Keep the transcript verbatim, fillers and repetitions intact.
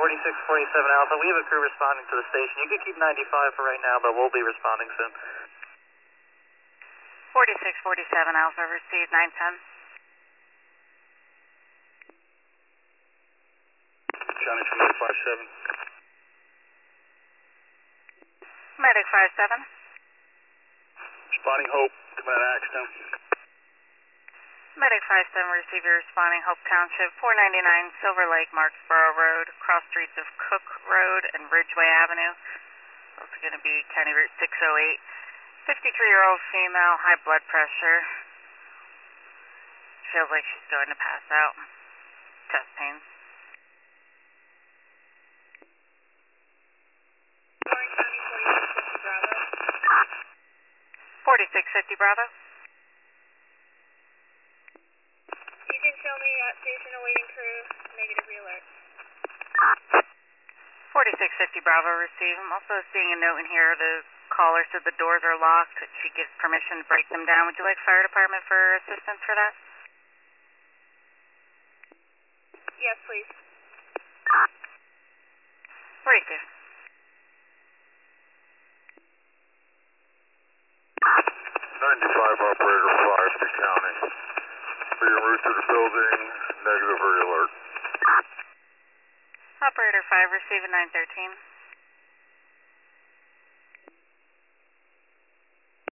forty-six forty-seven Alpha. We have a crew responding to the station. You can keep ninety-five for right now, but we'll be responding soon. forty-six forty-seven Alpha, received nine ten. Johnny from Medic five seven. Medic five seven. Responding Hope, coming out of Axton. Medic five seven, receive your responding Hope Township, four ninety-nine Silver Lake, Marksboro Road, cross streets of Cook Road and Ridgeway Avenue. Also going to be County Route six oh eight. fifty-three-year-old female, high blood pressure. Feels like she's going to pass out. Chest pains. forty-six fifty Bravo. You can show me at station awaiting crew, negative re-alert. forty-six fifty Bravo, receive. I'm also seeing a note in here. The caller said the doors are locked. She gives permission to break them down. Would you like fire department for assistance for that? Yes, please. forty-two. ninety-five operator five to county. Be en route to the building, negative re-alert. Operator five, receive a nine thirteen.